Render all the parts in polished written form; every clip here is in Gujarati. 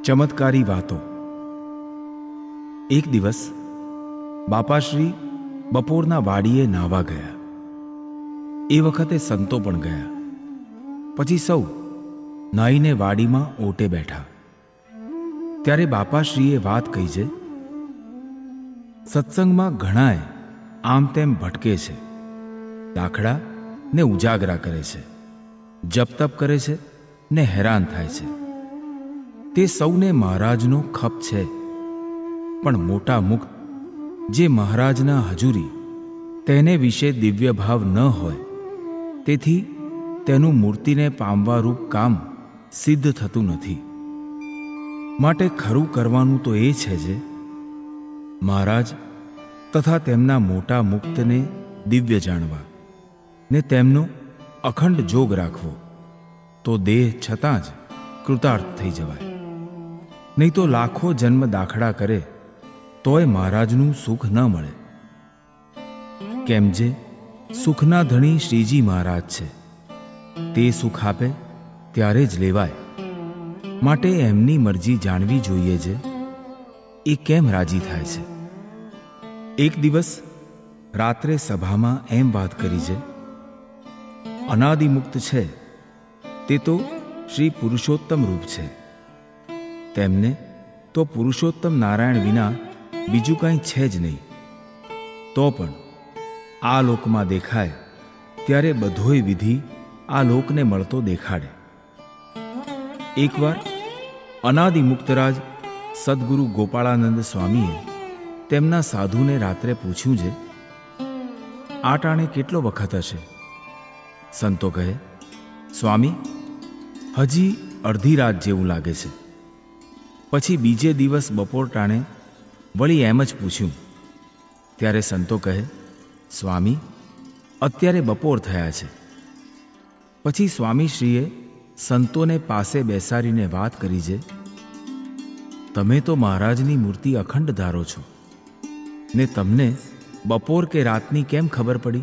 ચમત્કારી વાતો। એક દિવસ બાપાશ્રી બપોરના વાડીએ નાહવા ગયા। એ વખતે સંતો પણ ગયા। પછી સૌ નાહીને વાડીમાં ઓટે બેઠા। ત્યારે બાપાશ્રીએ વાત કહી છે, સત્સંગમાં ઘણાએ આમ તેમ ભટકે છે, દાખલા ને ઉજાગરા કરે છે, જપ તપ કરે છે ને હેરાન થાય છે। તે સૌને મહારાજનો ખપ છે, પણ મોટા મુક્ત જે મહારાજના હજુરી તેને વિશે દિવ્ય ભાવ ન હોય, તેથી તેનું મૂર્તિને પામવા રૂપ કામ સિદ્ધ થતું નથી। માટે ખરું કરવાનું તો એ છે જે મહારાજ તથા તેમના મોટા મુક્તને દિવ્ય જાણવા ને તેમનો અખંડ જોગ રાખવો, તો દેહ છતાં જ કૃતાર્થ થઈ જવાય। નહીં તો લાખો જન્મ દાખલા કરે તોય મહારાજનું સુખ ન મળે। કેમ જે સુખના ધણી શ્રીજી મહારાજ છે, તે સુખ આપે ત્યારે જ લેવાય। માટે એમની મરજી જાણવી જોઈએ જે એ કેમ રાજી થાય છે। એક દિવસ રાત્રે સભામાં એમ વાત કરી છે, અનાદિમુક્ત છે તે તો શ્રી પુરુષોત્તમ રૂપ છે, તેમને તો પુરુષોત્તમ નારાયણ વિના બીજું કંઈ છે જ નહીં। તો પણ આ લોકમાં દેખાય ત્યારે બધોય વિધિ આ લોકને મળતો દેખાડે। એકવાર અનાદિમુક્તરાજ સદગુરુ ગોપાળાનંદ સ્વામીએ તેમના સાધુને રાત્રે પૂછ્યું છે, આ ટાણે કેટલો વખત હશે? સંતો કહે, સ્વામી, હજી અડધી રાત જેવું લાગે છે। પછી બીજે દિવસ બપોર ટાણે વળી એમ જ પૂછ્યું, ત્યારે સંતો કહે, સ્વામી, અત્યારે બપોર થયા છે। પછી સ્વામીશ્રીએ સંતોને પાસે બેસાડીને વાત કરી છે, તમે તો મહારાજની મૂર્તિ અખંડ ધારો છો, ને તમને બપોર કે રાતની કેમ ખબર પડી?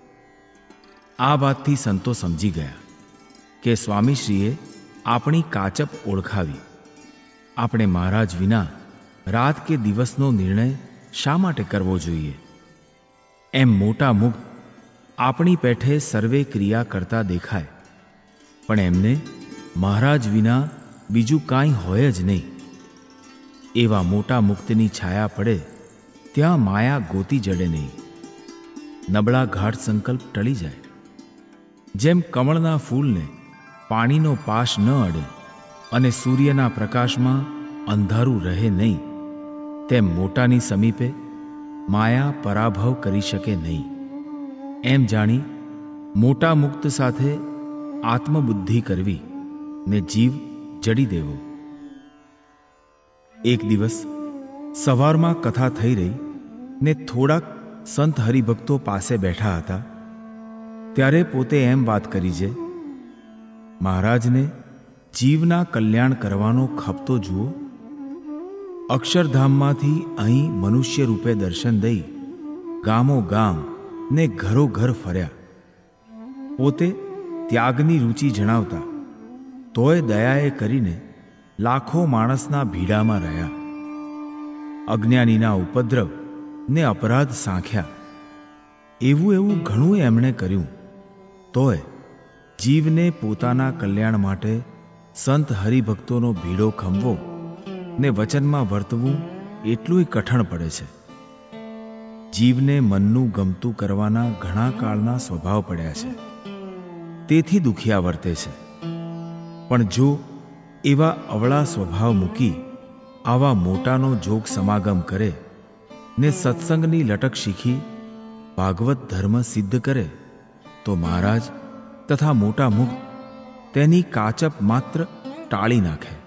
આ વાતથી સંતો સમજી ગયા કે સ્વામીશ્રીએ આપણી કાચપ ઓળખાવી। આપણે મહારાજ વિના રાત કે દિવસનો નિર્ણય શા માટે કરવો જોઈએ? એમ મોટા મુક્ત આપણી પેઠે સર્વે ક્રિયા કરતા દેખાય, પણ એમને મહારાજ વિના બીજું કાંઈ હોય જ નહીં। એવા મોટા મુક્તની છાયા પડે ત્યાં માયા ગોતી જડે નહીં, નબળા ઘાટ સંકલ્પ ટળી જાય। જેમ કમળના ફૂલને પાણીનો પાશ ન અડે અને સૂર્યના પ્રકાશમાં અંધારું રહે નહીં, તેમ મોટાની સમીપે માયા પરાભવ કરી શકે નહીં। એમ જાણી મોટા મુક્ત સાથે આત્મબુદ્ધિ કરવી ને જીવ જડી દેવો। એક દિવસ સવારમાં કથા થઈ રહી ને થોડાક સંત હરિભક્તો પાસે બેઠા હતા, ત્યારે પોતે એમ વાત કરી છે, મહારાજને જીવના કલ્યાણ કરવાનો ખપ તો જુઓ। અક્ષરધામમાંથી અહીં મનુષ્ય રૂપે દર્શન દઈ ગામો ગામ ને ઘરો ઘર ફર્યા। પોતે ત્યાગની રુચિ જણાવતા તોય દયાએ કરીને લાખો માણસના ભીડામાં રહ્યા। અજ્ઞાનીના ઉપદ્રવ ને અપરાધ સાંખ્યા। એવું ઘણું એમણે કર્યું, તોય જીવને પોતાના કલ્યાણ માટે સંત હરિભક્તોનો ભીડો ખમવો ને વચનમાં વર્તવું એટલું કઠણ પડે છે। જીવને મનનું ગમતું કરવાના ઘણા કાળના સ્વભાવ પડ્યા છે, તેથી દુખિયા વર્તે છે। પણ જો એવા અવળા સ્વભાવ મૂકી આવા મોટાનો જોગ સમાગમ કરે ને સત્સંગની લટક શીખી ભાગવત ધર્મ સિદ્ધ કરે, તો મહારાજ તથા મોટા મુક્ત તેની કાચપ માત્ર ટાળી નાખે।